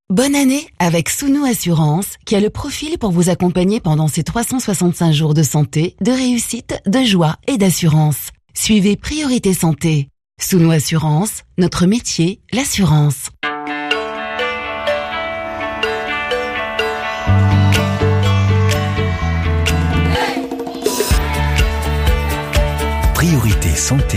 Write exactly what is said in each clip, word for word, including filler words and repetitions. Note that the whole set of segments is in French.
Bonne année avec Sounou Assurance qui a le profil pour vous accompagner pendant ces trois cent soixante-cinq jours de santé, de réussite, de joie et d'assurance. Suivez Priorité Santé. Sounou Assurance, notre métier, l'assurance. Priorité Santé.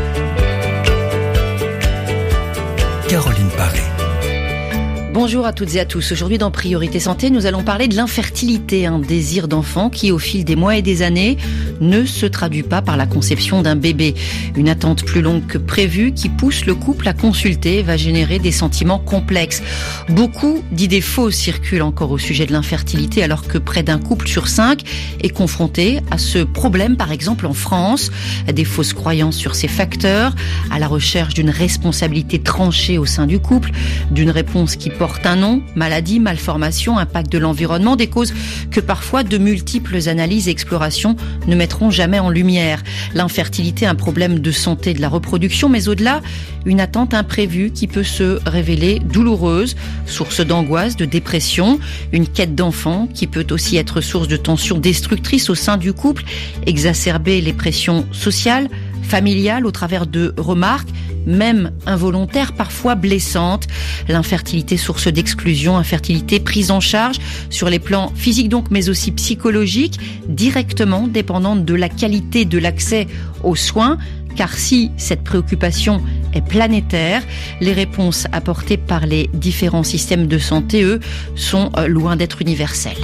Caroline Paré. Bonjour à toutes et à tous. Aujourd'hui dans Priorité Santé, nous allons parler de l'infertilité, un désir d'enfant qui au fil des mois et des années ne se traduit pas par la conception d'un bébé. Une attente plus longue que prévue qui pousse le couple à consulter va générer des sentiments complexes. Beaucoup d'idées fausses circulent encore au sujet de l'infertilité alors que près d'un couple sur cinq est confronté à ce problème, par exemple en France. Des fausses croyances sur ces facteurs, à la recherche d'une responsabilité tranchée au sein du couple, d'une réponse qui porte porte un nom, maladie, malformation, impact de l'environnement, des causes que parfois de multiples analyses et explorations ne mettront jamais en lumière. L'infertilité, un problème de santé de la reproduction, mais au-delà, une attente imprévue qui peut se révéler douloureuse, source d'angoisse, de dépression, une quête d'enfant qui peut aussi être source de tensions destructrices au sein du couple, exacerber les pressions sociales, familiale au travers de remarques, même involontaires, parfois blessantes. L'infertilité, source d'exclusion, infertilité prise en charge sur les plans physiques donc, mais aussi psychologiques, directement dépendante de la qualité de l'accès aux soins. Car si cette préoccupation est planétaire, les réponses apportées par les différents systèmes de santé, eux, sont loin d'être universelles.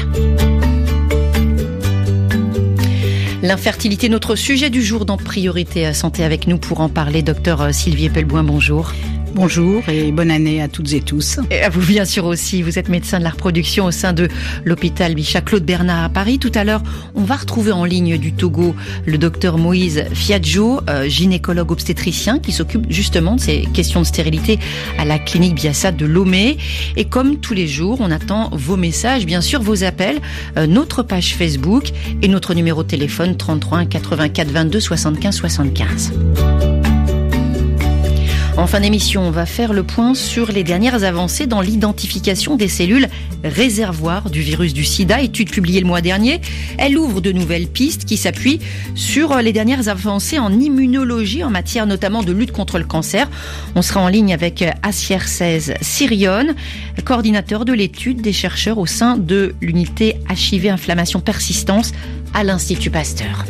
L'infertilité, notre sujet du jour dans Priorité Santé. Avec nous pour en parler, docteur Sylvie Eppelboin, bonjour. Bonjour et bonne année à toutes et tous. Et à vous bien sûr aussi, vous êtes médecin de la reproduction au sein de l'hôpital Bichat Claude Bernard à Paris. Tout à l'heure, on va retrouver en ligne du Togo le docteur Moïse Fiadjo, euh, gynécologue obstétricien qui s'occupe justement de ces questions de stérilité à la clinique Biassa de Lomé. Et comme tous les jours, on attend vos messages, bien sûr vos appels, euh, notre page Facebook et notre numéro de téléphone trente-trois un quatre-vingt-quatre vingt-deux soixante-quinze soixante-quinze. En fin d'émission, on va faire le point sur les dernières avancées dans l'identification des cellules réservoirs du virus du sida, étude publiée le mois dernier. Elle ouvre de nouvelles pistes qui s'appuient sur les dernières avancées en immunologie, en matière notamment de lutte contre le cancer. On sera en ligne avec Assier seize Sirion, coordinateur de l'étude des chercheurs au sein de l'unité H I V inflammation persistance à l'Institut Pasteur.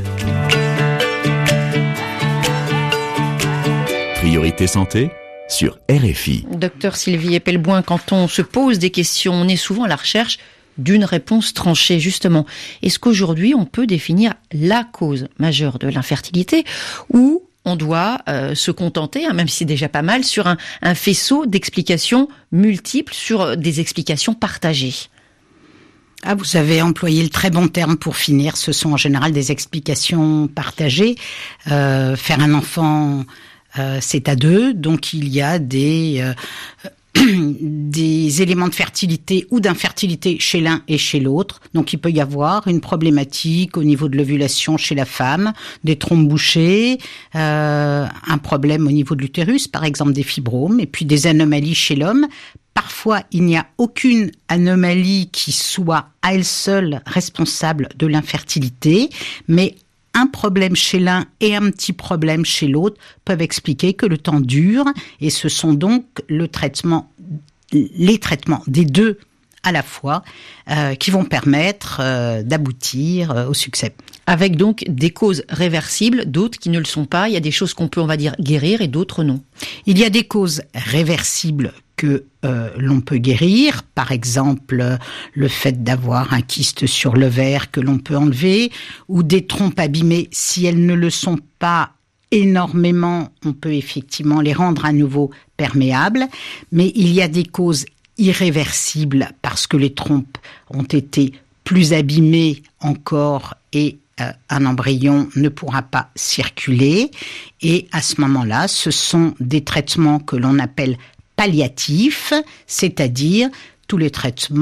Priorité Santé sur R F I. Docteur Sylvie Eppelboin, quand on se pose des questions, on est souvent à la recherche d'une réponse tranchée, justement. Est-ce qu'aujourd'hui, on peut définir la cause majeure de l'infertilité ou on doit euh, se contenter, hein, même si c'est déjà pas mal, sur un, un faisceau d'explications multiples, sur des explications partagées ? Ah, vous avez employé le très bon terme pour finir. Ce sont en général des explications partagées. Euh, faire un enfant... Euh, c'est à deux, donc il y a des euh, des éléments de fertilité ou d'infertilité chez l'un et chez l'autre. Donc il peut y avoir une problématique au niveau de l'ovulation chez la femme, des trompes bouchées, euh, un problème au niveau de l'utérus, par exemple des fibromes, et puis des anomalies chez l'homme. Parfois, il n'y a aucune anomalie qui soit à elle seule responsable de l'infertilité, mais un problème chez l'un et un petit problème chez l'autre peuvent expliquer que le temps dure, et ce sont donc le traitement, les traitements des deux à la fois euh, qui vont permettre euh, d'aboutir euh, au succès. Avec donc des causes réversibles, d'autres qui ne le sont pas. Il y a des choses qu'on peut, on va dire, guérir et d'autres non. Il y a des causes réversibles que euh, l'on peut guérir, par exemple le fait d'avoir un kyste sur l'ovaire que l'on peut enlever, ou des trompes abîmées. Si elles ne le sont pas énormément, on peut effectivement les rendre à nouveau perméables, mais il y a des causes irréversibles parce que les trompes ont été plus abîmées encore et euh, un embryon ne pourra pas circuler, et à ce moment-là, ce sont des traitements que l'on appelle palliatifs, c'est-à-dire tous les traitements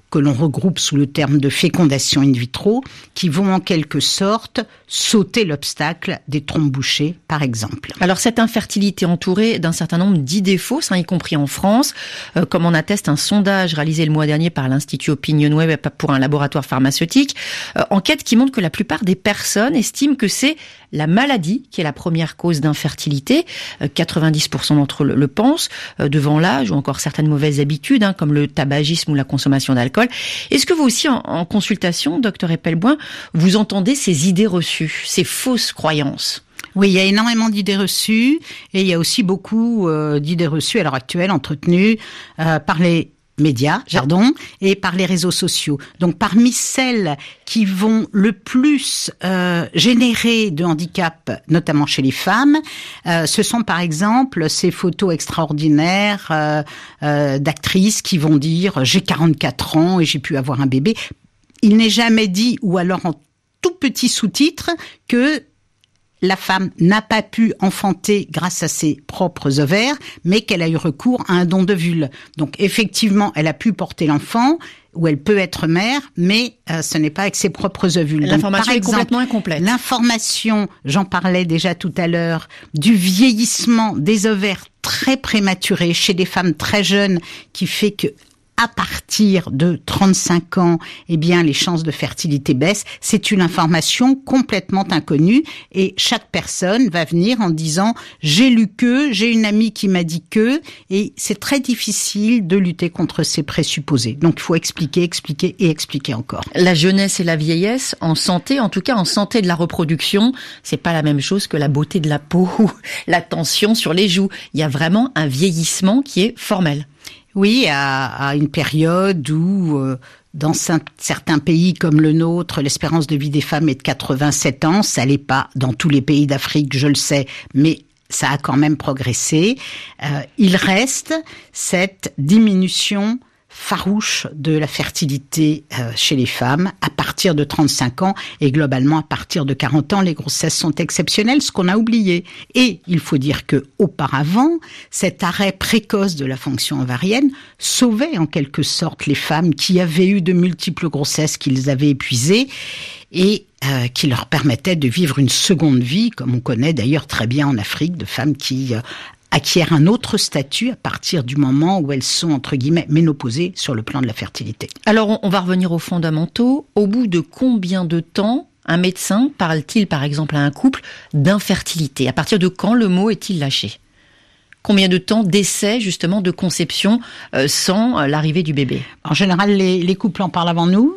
que l'on regroupe sous le terme de fécondation in vitro, qui vont en quelque sorte sauter l'obstacle des trompes bouchées, par exemple. Alors cette infertilité entourée d'un certain nombre d'idées fausses, hein, y compris en France, euh, comme en atteste un sondage réalisé le mois dernier par l'Institut OpinionWay pour un laboratoire pharmaceutique, euh, enquête qui montre que la plupart des personnes estiment que c'est la maladie qui est la première cause d'infertilité. Euh, quatre-vingt-dix pour cent d'entre eux le, le pensent, euh, devant l'âge ou encore certaines mauvaises habitudes, hein, comme le tabagisme ou la consommation d'alcool. Est-ce que vous aussi, en, en consultation, docteur Epelboin, vous entendez ces idées reçues, ces fausses croyances ? Oui, il y a énormément d'idées reçues et il y a aussi beaucoup euh, d'idées reçues à l'heure actuelle entretenues euh, par les médias, pardon, et par les réseaux sociaux. Donc, parmi celles qui vont le plus euh, générer de handicap, notamment chez les femmes, euh, ce sont par exemple ces photos extraordinaires euh, euh, d'actrices qui vont dire « j'ai quarante-quatre ans et j'ai pu avoir un bébé ». Il n'est jamais dit, ou alors en tout petit sous-titre, que la femme n'a pas pu enfanter grâce à ses propres ovaires, mais qu'elle a eu recours à un don d'ovule. Donc effectivement, elle a pu porter l'enfant, ou elle peut être mère, mais euh, ce n'est pas avec ses propres ovules. L'information Donc, par est exemple, complètement incomplète. L'information, j'en parlais déjà tout à l'heure, du vieillissement des ovaires très prématurés chez des femmes très jeunes, qui fait que à partir de trente-cinq ans, eh bien, les chances de fertilité baissent. C'est une information complètement inconnue et chaque personne va venir en disant « j'ai lu que, j'ai une amie qui m'a dit que » et c'est très difficile de lutter contre ces présupposés. Donc, il faut expliquer, expliquer et expliquer encore. La jeunesse et la vieillesse, en santé, en tout cas en santé de la reproduction, c'est pas la même chose que la beauté de la peau ou la tension sur les joues. Il y a vraiment un vieillissement qui est formel. Oui, à, à une période où, euh, dans certains pays comme le nôtre, l'espérance de vie des femmes est de quatre-vingt-sept ans. Ça l'est pas dans tous les pays d'Afrique, je le sais, mais ça a quand même progressé. Euh, il reste cette diminution farouche de la fertilité euh, chez les femmes à partir de trente-cinq ans et globalement à partir de quarante ans, les grossesses sont exceptionnelles, ce qu'on a oublié. Et il faut dire que auparavant, cet arrêt précoce de la fonction ovarienne sauvait en quelque sorte les femmes qui avaient eu de multiples grossesses qu'ils avaient épuisées et euh, qui leur permettaient de vivre une seconde vie, comme on connaît d'ailleurs très bien en Afrique, de femmes qui euh, acquièrent un autre statut à partir du moment où elles sont, entre guillemets, ménopausées sur le plan de la fertilité. Alors, on va revenir aux fondamentaux. Au bout de combien de temps un médecin parle-t-il, par exemple, à un couple d'infertilité ? À partir de quand le mot est-il lâché ? Combien de temps d'essai, justement, de conception euh, sans euh, l'arrivée du bébé ? En général, les, les couples en parlent avant nous.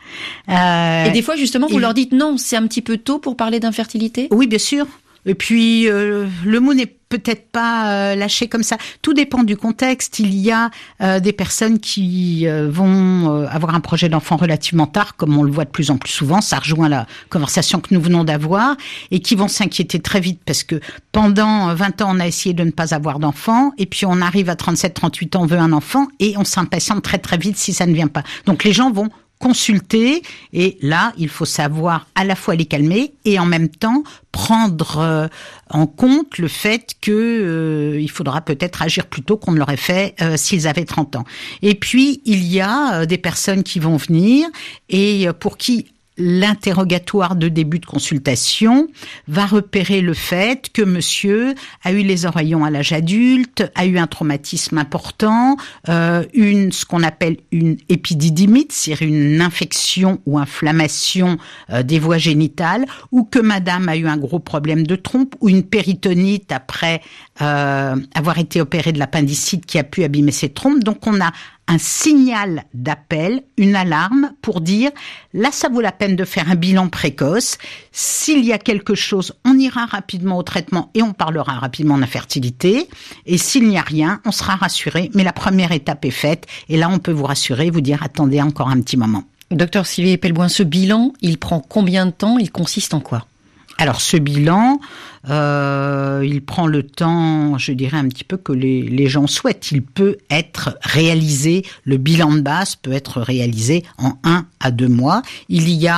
Euh, Et des fois, justement, vous et... leur dites non, c'est un petit peu tôt pour parler d'infertilité ? Oui, bien sûr. Et puis, euh, le mot n'est peut-être pas euh, lâché comme ça. Tout dépend du contexte. Il y a euh, des personnes qui euh, vont euh, avoir un projet d'enfant relativement tard, comme on le voit de plus en plus souvent. Ça rejoint la conversation que nous venons d'avoir, et qui vont s'inquiéter très vite parce que pendant vingt ans, on a essayé de ne pas avoir d'enfant, et puis on arrive à trente-sept, trente-huit ans, on veut un enfant, et on s'impatiente très très vite si ça ne vient pas. Donc les gens vont consulter, et là, il faut savoir à la fois les calmer et en même temps prendre euh, en compte le fait que euh, il faudra peut-être agir plus tôt qu'on ne l'aurait fait euh, s'ils avaient trente ans. Et puis, il y a euh, des personnes qui vont venir et euh, pour qui l'interrogatoire de début de consultation va repérer le fait que monsieur a eu les oreillons à l'âge adulte, a eu un traumatisme important, euh, une ce qu'on appelle une épididymite, c'est-à-dire une infection ou inflammation euh, des voies génitales, ou que madame a eu un gros problème de trompe, ou une péritonite après euh, avoir été opérée de l'appendicite qui a pu abîmer ses trompes. Donc on a un signal d'appel, une alarme pour dire là ça vaut la peine de faire un bilan précoce. S'il y a quelque chose, on ira rapidement au traitement et on parlera rapidement d'infertilité. Et s'il n'y a rien, on sera rassuré. Mais la première étape est faite et là on peut vous rassurer, vous dire attendez encore un petit moment. Docteur Sylvie Epelboin, ce bilan, il prend combien de temps ? Il consiste en quoi ? Alors ce bilan, euh, il prend le temps, je dirais un petit peu que les, les gens souhaitent. Il peut être réalisé, le bilan de base peut être réalisé en un à deux mois. Il y a un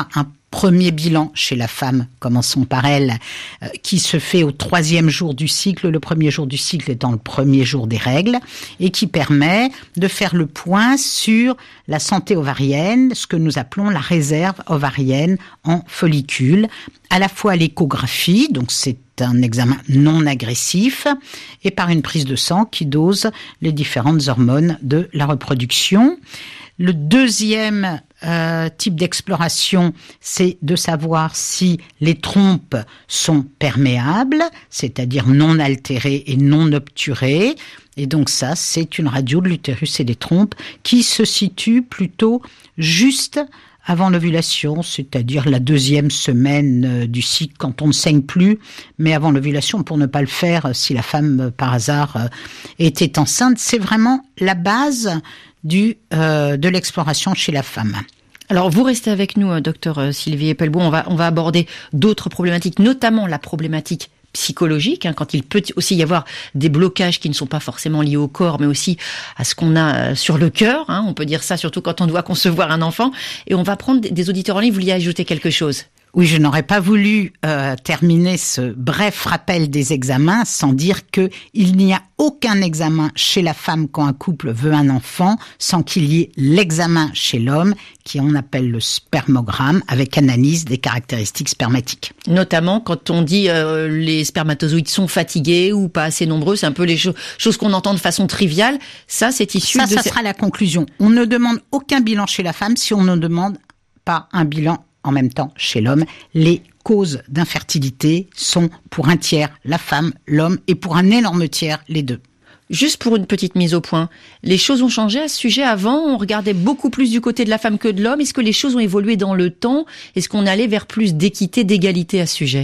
premier bilan chez la femme, commençons par elle, euh, qui se fait au troisième jour du cycle, le premier jour du cycle étant le premier jour des règles, et qui permet de faire le point sur la santé ovarienne, ce que nous appelons la réserve ovarienne en follicules, à la fois à l'échographie, donc c'est un examen non agressif, et par une prise de sang qui dose les différentes hormones de la reproduction. Le deuxième euh, type d'exploration, c'est de savoir si les trompes sont perméables, c'est-à-dire non altérées et non obturées. Et donc ça, c'est une radio de l'utérus et des trompes qui se situe plutôt juste avant l'ovulation, c'est-à-dire la deuxième semaine du cycle, quand on ne saigne plus, mais avant l'ovulation, pour ne pas le faire si la femme, par hasard, était enceinte. C'est vraiment la base du euh, de l'exploration chez la femme. Alors, vous restez avec nous, docteur Sylvie Epelbaum. On va, on va aborder d'autres problématiques, notamment la problématique psychologique, hein, quand il peut aussi y avoir des blocages qui ne sont pas forcément liés au corps, mais aussi à ce qu'on a sur le cœur. Hein, on peut dire ça, surtout quand on doit concevoir un enfant. Et on va prendre des auditeurs en ligne. Vous vouliez ajouter quelque chose ? Oui, je n'aurais pas voulu euh, terminer ce bref rappel des examens sans dire que il n'y a aucun examen chez la femme quand un couple veut un enfant sans qu'il y ait l'examen chez l'homme qui on appelle le spermogramme avec analyse des caractéristiques spermatiques. Notamment quand on dit euh, les spermatozoïdes sont fatigués ou pas assez nombreux, c'est un peu les cho- choses qu'on entend de façon triviale. Ça, c'est issu ça, de... Ça, ça ces... sera la conclusion. On ne demande aucun bilan chez la femme si on ne demande pas un bilan en même temps chez l'homme. Les causes d'infertilité sont pour un tiers la femme, l'homme, et pour un énorme tiers les deux. Juste pour une petite mise au point, les choses ont changé à ce sujet. Avant, on regardait beaucoup plus du côté de la femme que de l'homme. Est-ce que les choses ont évolué dans le temps ? Est-ce qu'on allait vers plus d'équité, d'égalité à ce sujet ?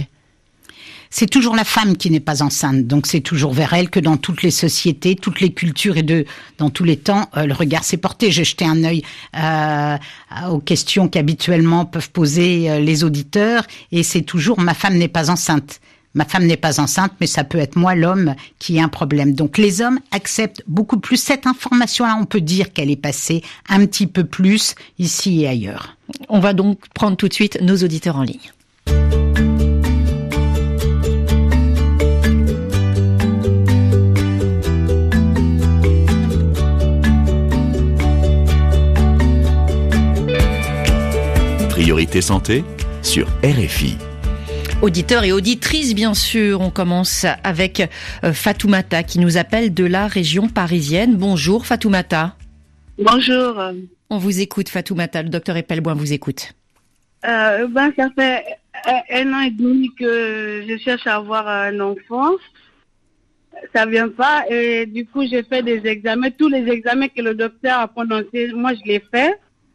C'est toujours la femme qui n'est pas enceinte, donc c'est toujours vers elle que dans toutes les sociétés, toutes les cultures et de dans tous les temps, euh, le regard s'est porté. J'ai jeté un œil euh, aux questions qu'habituellement peuvent poser euh, les auditeurs, et c'est toujours « ma femme n'est pas enceinte ». Ma femme n'est pas enceinte, mais ça peut être moi, l'homme, qui a un problème. Donc les hommes acceptent beaucoup plus cette information-là. On peut dire qu'elle est passée un petit peu plus ici et ailleurs. On va donc prendre tout de suite nos auditeurs en ligne. Priorité santé sur R F I. Auditeurs et auditrices, bien sûr. On commence avec Fatoumata qui nous appelle de la région parisienne. Bonjour Fatoumata. Bonjour. On vous écoute Fatoumata, le docteur Epelbaum vous écoute. Euh, ben, ça fait un an et demi que je cherche à avoir un enfant. Ça vient pas et du coup j'ai fait des examens. Tous les examens que le docteur a prononcés, moi je les fais.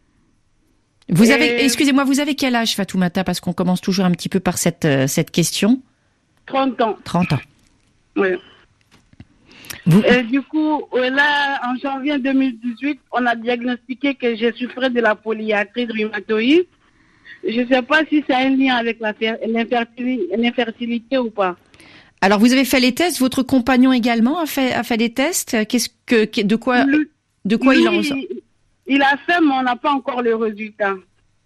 Vous et... avez, excusez-moi, vous avez quel âge Fatoumata ? Parce qu'on commence toujours un petit peu par cette, euh, cette question. trente ans. trente ans. Oui. Vous... Et du coup, là, en janvier deux mille dix-huit, on a diagnostiqué que j'ai souffert de la polyarthrite rhumatoïde. Je ne sais pas si ça a un lien avec la fer... l'infertilité... l'infertilité ou pas. Alors, vous avez fait les tests. Votre compagnon également a fait, a fait des tests. Qu'est-ce que, de quoi, lui, de quoi lui, il en ressort ? Il a fait, mais on n'a pas encore le résultat.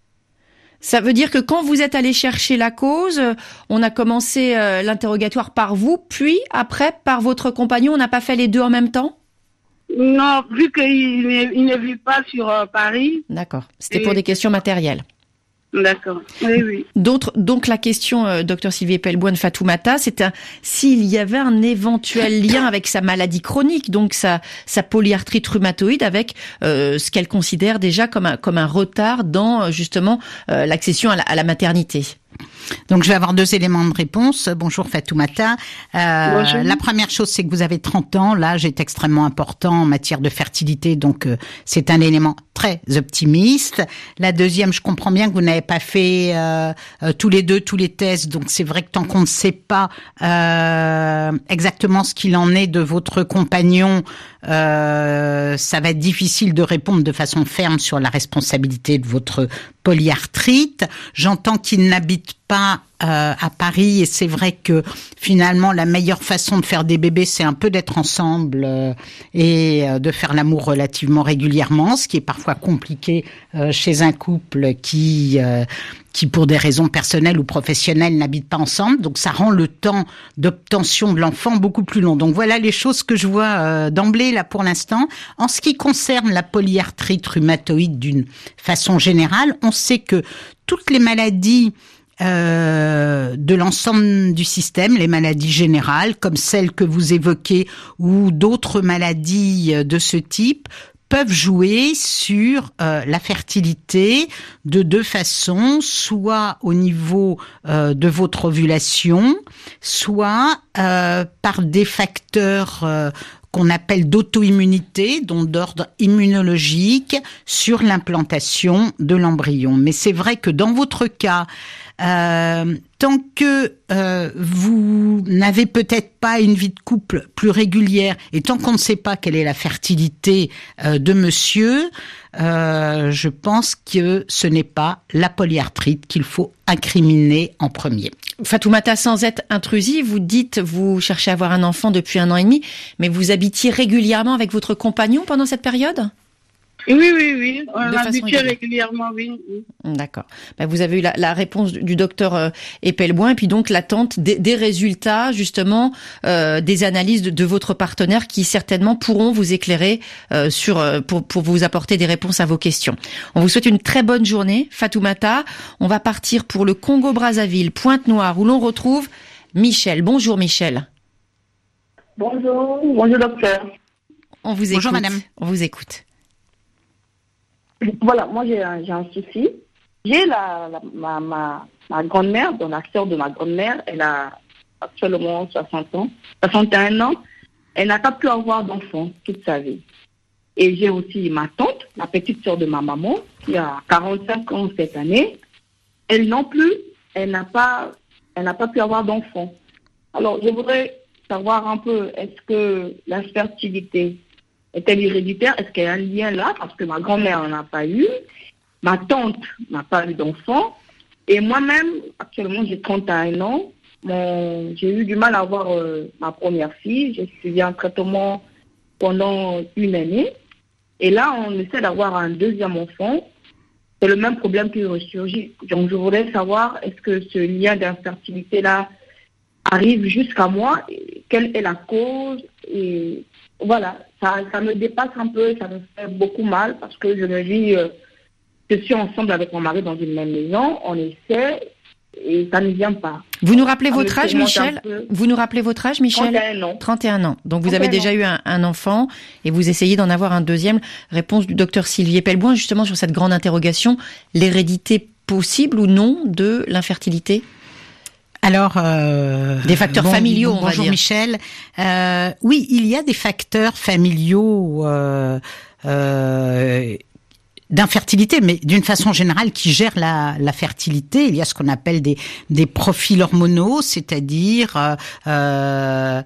Ça veut dire que quand vous êtes allé chercher la cause, on a commencé euh, l'interrogatoire par vous, puis après par votre compagnon. On n'a pas fait les deux en même temps ? Non, vu qu'il ne, il ne vit pas sur euh, Paris. D'accord. C'était et... pour des questions matérielles. D'accord. Oui, oui. D'autres, donc la question, euh, docteur Sylvie Epelbaum de Fatoumata, c'est un, s'il y avait un éventuel lien avec sa maladie chronique, donc sa, sa polyarthrite rhumatoïde, avec euh, ce qu'elle considère déjà comme un, comme un retard dans justement euh, l'accession à la, à la maternité. Donc, je vais avoir deux éléments de réponse. Bonjour Fatoumata. Euh, Bonjour. La première chose, c'est que vous avez trente ans. L'âge est extrêmement important en matière de fertilité, donc euh, c'est un élément très optimiste. La deuxième, je comprends bien que vous n'avez pas fait euh, euh, tous les deux tous les tests, donc c'est vrai que tant qu'on ne sait pas euh, exactement ce qu'il en est de votre compagnon, euh, ça va être difficile de répondre de façon ferme sur la responsabilité de votre polyarthrite. J'entends qu'il n'habite pas euh, à Paris et c'est vrai que finalement la meilleure façon de faire des bébés c'est un peu d'être ensemble euh, et euh, de faire l'amour relativement régulièrement, ce qui est parfois compliqué euh, chez un couple qui euh, qui pour des raisons personnelles ou professionnelles n'habitent pas ensemble, donc ça rend le temps d'obtention de l'enfant beaucoup plus long. Donc voilà les choses que je vois euh, d'emblée là pour l'instant. En ce qui concerne la polyarthrite rhumatoïde d'une façon générale, on sait que toutes les maladies Euh, de l'ensemble du système, les maladies générales comme celles que vous évoquez ou d'autres maladies de ce type peuvent jouer sur euh, la fertilité de deux façons, soit au niveau euh, de votre ovulation, soit euh, par des facteurs euh, qu'on appelle d'auto-immunité, donc d'ordre immunologique, sur l'implantation de l'embryon. Mais c'est vrai que dans votre cas, Euh, tant que euh, vous n'avez peut-être pas une vie de couple plus régulière et tant qu'on ne sait pas quelle est la fertilité euh, de monsieur, euh, je pense que ce n'est pas la polyarthrite qu'il faut incriminer en premier. Fatoumata, sans être intrusive, vous dites vous cherchez à avoir un enfant depuis un an et demi, mais vous habitiez régulièrement avec votre compagnon pendant cette période ? Oui, oui, oui. On habitue régulièrement, oui. oui. D'accord. Ben, vous avez eu la, la réponse du, du docteur euh, Epelboin et puis donc l'attente des, des résultats, justement, euh, des analyses de, de votre partenaire qui certainement pourront vous éclairer euh, sur euh, pour, pour vous apporter des réponses à vos questions. On vous souhaite une très bonne journée, Fatoumata. On va partir pour le Congo-Brazzaville, Pointe-Noire, où l'on retrouve Michel. Bonjour Michel. Bonjour, bonjour docteur. On vous écoute. Bonjour madame. On vous écoute. Voilà, moi j'ai un, j'ai un souci. J'ai la, la ma, ma, ma grand-mère, donc la sœur de ma grand-mère, elle a actuellement soixante ans, soixante et un ans. Elle n'a pas pu avoir d'enfant toute sa vie. Et j'ai aussi ma tante, la petite sœur de ma maman, qui a quarante-cinq ans cette année. Elle non plus, elle n'a pas, elle n'a pas pu avoir d'enfant. Alors je voudrais savoir un peu, est-ce que la fertilité est-elle héréditaire? Est-ce qu'il y a un lien là? Parce que ma grand-mère n'en a pas eu, ma tante n'a pas eu d'enfant, et moi-même, actuellement, j'ai trente et un ans. Mon, j'ai eu du mal à avoir euh, ma première fille. J'ai suivi un traitement pendant une année. Et là, on essaie d'avoir un deuxième enfant. C'est le même problème qui ressurgit. Donc, je voudrais savoir, est-ce que ce lien d'infertilité-là arrive jusqu'à moi? Quelle est la cause? Et voilà, ça, ça me dépasse un peu, ça me fait beaucoup mal parce que je me dis, euh, je suis ensemble avec mon mari dans une même maison, on essaie et ça ne vient pas. Vous nous rappelez ça votre âge, Michel? Vous nous rappelez votre âge, Michel? trente et un ans. trente et un ans. Donc vous avez déjà eu un, un enfant et vous essayez d'en avoir un deuxième. Réponse du docteur Sylvie Epelboin, justement sur cette grande interrogation, l'hérédité possible ou non de l'infertilité? Alors, euh, des facteurs bon, familiaux, bon, on va bonjour dire. Michel. Euh, oui, il y a des facteurs familiaux euh, euh, d'infertilité, mais d'une façon générale qui gèrent la, la fertilité. Il y a ce qu'on appelle des, des profils hormonaux, c'est-à-dire euh, euh,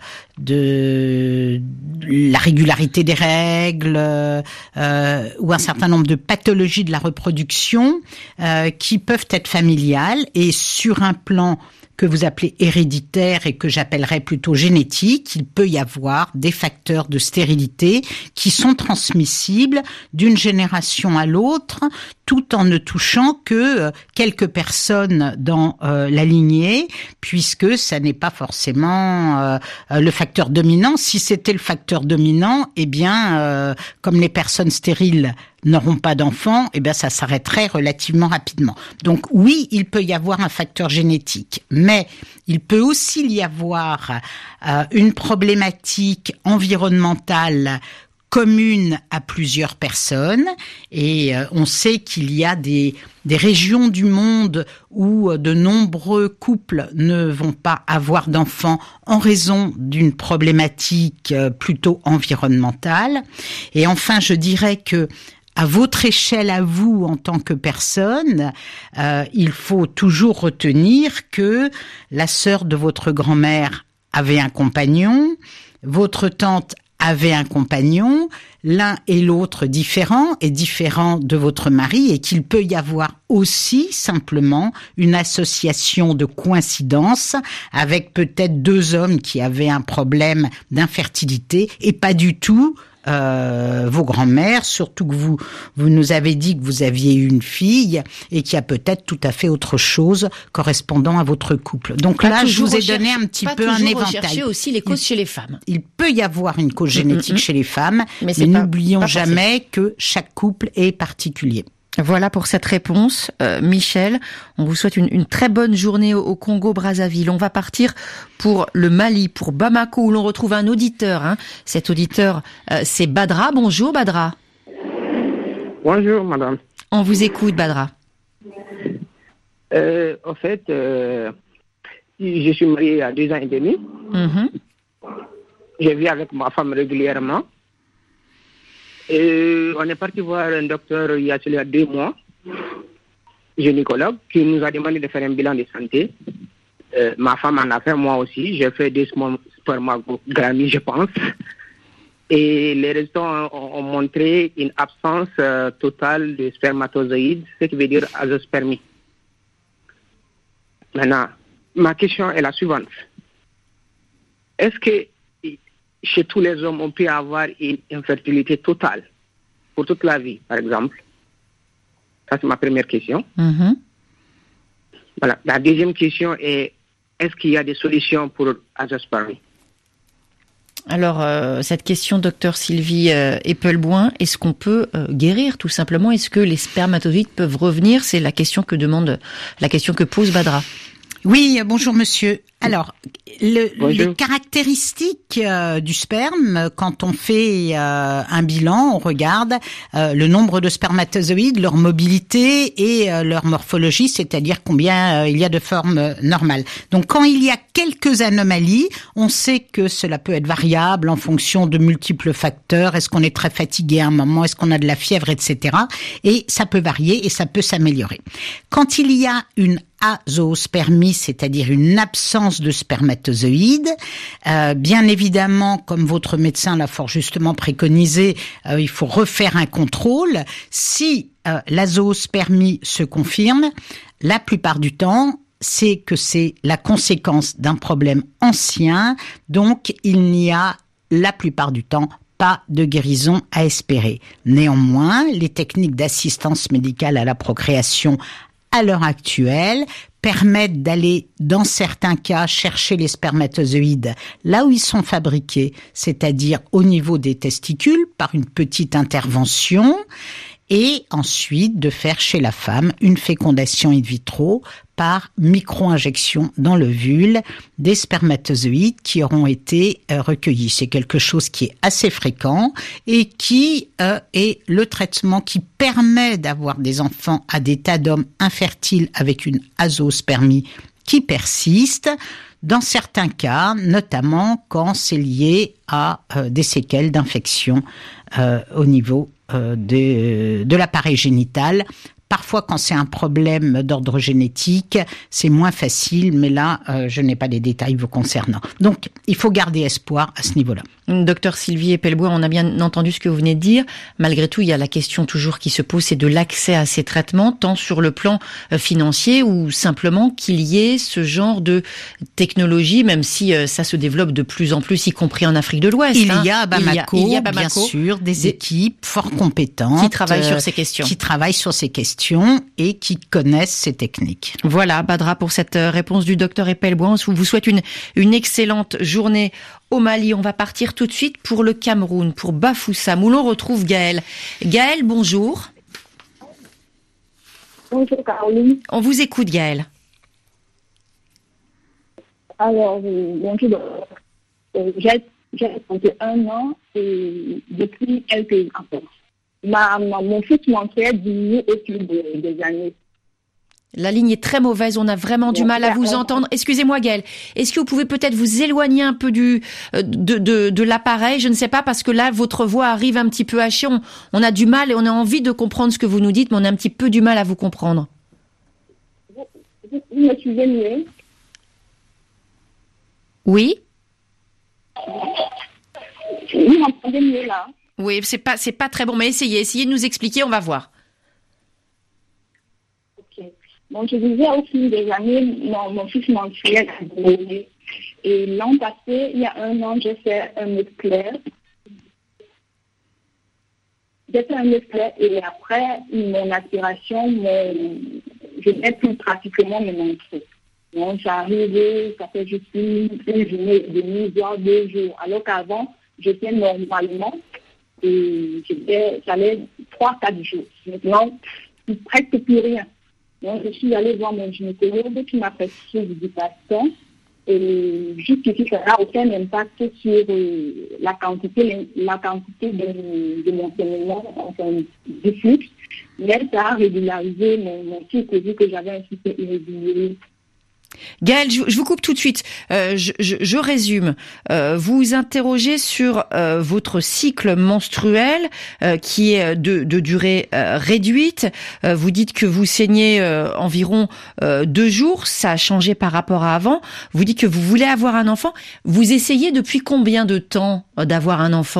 de la régularité des règles euh, ou un certain nombre de pathologies de la reproduction euh, qui peuvent être familiales et sur un plan que vous appelez héréditaire et que j'appellerais plutôt génétique, il peut y avoir des facteurs de stérilité qui sont transmissibles d'une génération à l'autre, tout en ne touchant que quelques personnes dans euh, la lignée, puisque ça n'est pas forcément euh, le facteur dominant. Si c'était le facteur dominant, eh bien, euh, comme les personnes stériles n'auront pas d'enfants, eh bien, ça s'arrêterait relativement rapidement. Donc, oui, il peut y avoir un facteur génétique, mais il peut aussi y avoir euh, une problématique environnementale commune à plusieurs personnes, et euh, on sait qu'il y a des, des régions du monde où de nombreux couples ne vont pas avoir d'enfants en raison d'une problématique euh, plutôt environnementale. Et enfin, je dirais que à votre échelle, à vous, en tant que personne, euh, il faut toujours retenir que la sœur de votre grand-mère avait un compagnon, votre tante avez un compagnon, l'un et l'autre différents et différents de votre mari, et qu'il peut y avoir aussi simplement une association de coïncidence avec peut-être deux hommes qui avaient un problème d'infertilité et pas du tout Euh, vos grands-mères, surtout que vous vous nous avez dit que vous aviez une fille et qu'il y a peut-être tout à fait autre chose correspondant à votre couple. Donc pas là, je vous ai rechercher, donné un petit peu un éventail. Pas rechercher aussi les causes il, chez les femmes. Il peut y avoir une cause génétique mmh, mmh. chez les femmes, mais, mais n'oublions pas jamais que chaque couple est particulier. Voilà pour cette réponse. Euh, Michel, on vous souhaite une, une très bonne journée au, au Congo-Brazzaville. On va partir pour le Mali, pour Bamako, où l'on retrouve un auditeur. Hein. Cet auditeur, euh, c'est Badra. Bonjour Badra. Bonjour madame. On vous écoute Badra. Euh, en fait, euh, je suis marié il y a deux ans et demi. Mm-hmm. Je vis avec ma femme régulièrement. Et on est parti voir un docteur il y a, il y a deux mois, gynécologue, qui nous a demandé de faire un bilan de santé. Euh, ma femme en a fait, moi aussi. J'ai fait des spermogrammies, je pense. Et les résultats ont, ont montré une absence euh, totale de spermatozoïdes, ce qui veut dire azoospermie. Maintenant, ma question est la suivante. Est-ce que chez tous les hommes, on peut avoir une infertilité totale pour toute la vie, par exemple? Ça, c'est ma première question. Mm-hmm. Voilà. La deuxième question est, est-ce qu'il y a des solutions pour azoospermie? Alors, euh, cette question, docteur Sylvie euh, Eppelboin, est-ce qu'on peut euh, guérir, tout simplement? Est-ce que les spermatozoïdes peuvent revenir? C'est la question que demande, la question que pose Badra. Oui, bonjour monsieur. Alors, le, les caractéristiques euh, du sperme, quand on fait euh, un bilan, on regarde euh, le nombre de spermatozoïdes, leur mobilité et euh, leur morphologie, c'est-à-dire combien euh, il y a de formes euh, normales. Donc, quand il y a quelques anomalies, on sait que cela peut être variable en fonction de multiples facteurs. Est-ce qu'on est très fatigué à un moment? Est-ce qu'on a de la fièvre, et cetera. Et ça peut varier et ça peut s'améliorer. Quand il y a une azoospermie, c'est-à-dire une absence de spermatozoïdes, euh, bien évidemment, comme votre médecin l'a fort justement préconisé, euh, il faut refaire un contrôle. Si euh, l'azoospermie se confirme, la plupart du temps, c'est que c'est la conséquence d'un problème ancien, donc il n'y a la plupart du temps pas de guérison à espérer. Néanmoins, les techniques d'assistance médicale à la procréation à l'heure actuelle permettent d'aller, dans certains cas, chercher les spermatozoïdes là où ils sont fabriqués, c'est-à-dire au niveau des testicules, par une petite intervention, et ensuite de faire chez la femme une fécondation in vitro par micro-injection dans l'ovule des spermatozoïdes qui auront été euh, recueillis. C'est quelque chose qui est assez fréquent et qui euh, est le traitement qui permet d'avoir des enfants à des tas d'hommes infertiles avec une azoospermie qui persiste. Dans certains cas, notamment quand c'est lié à euh, des séquelles d'infection euh, au niveau euh, de, de l'appareil génital. Parfois, quand c'est un problème d'ordre génétique, c'est moins facile, mais là, euh, je n'ai pas les détails vous concernant. Donc, il faut garder espoir à ce niveau-là. Docteur Sylvie Eppelboin, on a bien entendu ce que vous venez de dire. Malgré tout, il y a la question toujours qui se pose, c'est de l'accès à ces traitements, tant sur le plan financier ou simplement qu'il y ait ce genre de technologie, même si ça se développe de plus en plus, y compris en Afrique de l'Ouest. Il hein. y a à Bamako, il y a, il y a Bamako, bien sûr, des, des équipes fort compétentes qui travaillent sur ces questions, qui travaillent sur ces questions et qui connaissent ces techniques. Voilà, Badra, pour cette réponse du docteur Eppelboin. On vous souhaite une, une excellente journée au Mali. On va partir tout de suite pour le Cameroun, pour Bafoussam, où l'on retrouve Gaël. Gaël, bonjour. Bonjour Caroline. On vous écoute, Gaël. Alors, bonjour. J'ai, j'ai trente et un ans et depuis quelques ans. Ma, ma, mon fils mensuel diminue au fil de, des années. La ligne est très mauvaise, on a vraiment du mal à vous entendre. Excusez-moi Gaël, est-ce que vous pouvez peut-être vous éloigner un peu du de, de, de l'appareil? Je ne sais pas, parce que là, votre voix arrive un petit peu hachée. On, on a du mal et on a envie de comprendre ce que vous nous dites, mais on a un petit peu du mal à vous comprendre. Vous, vous, vous me suivez mieux? Oui. Vous m'entendez mieux là? Oui, c'est pas, c'est pas très bon, mais essayez, essayez de nous expliquer, on va voir. Ok. Donc, je disais au fil des années, mon, mon fils menstruel a diminué. Et l'an passé, il y a un an, j'ai fait un œuf clair. J'ai fait un œuf clair et après, mon aspiration, mon, je n'ai plus pratiquement mes menstrues. Donc, j'arrive, ça fait juste une, une journée et demie, voire deux jours. Alors qu'avant, j'étais normalement et j'étais, j'allais trois, quatre jours. Maintenant, presque plus rien. Donc, je suis allée voir mon gynécologue qui m'a prescrit du Dupaston. Et jusqu'ici, ça n'a aucun impact sur euh, la quantité, la quantité de, de mon saignement, enfin, du flux. Mais ça a régularisé mon, mon cycle vu que j'avais un cycle irrégulier. Gaëlle, je, je vous coupe tout de suite. Euh, je, je, je résume. Euh, vous vous interrogez sur euh, votre cycle menstruel euh, qui est de, de durée euh, réduite. Euh, vous dites que vous saignez euh, environ euh, deux jours. Ça a changé par rapport à avant. Vous dites que vous voulez avoir un enfant. Vous essayez depuis combien de temps euh, d'avoir un enfant ?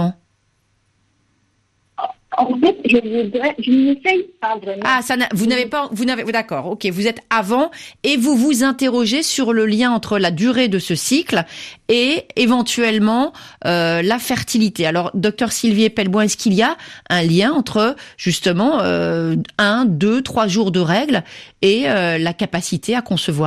En fait, je voudrais, je n'essaye pas vraiment. Ah, ça n'a, vous n'avez pas, vous n'avez, d'accord, ok, vous êtes avant et vous vous interrogez sur le lien entre la durée de ce cycle et éventuellement euh, la fertilité. Alors, docteur Sylvie Epelboin, est-ce qu'il y a un lien entre justement euh, un, deux, trois jours de règles et euh, la capacité à concevoir ?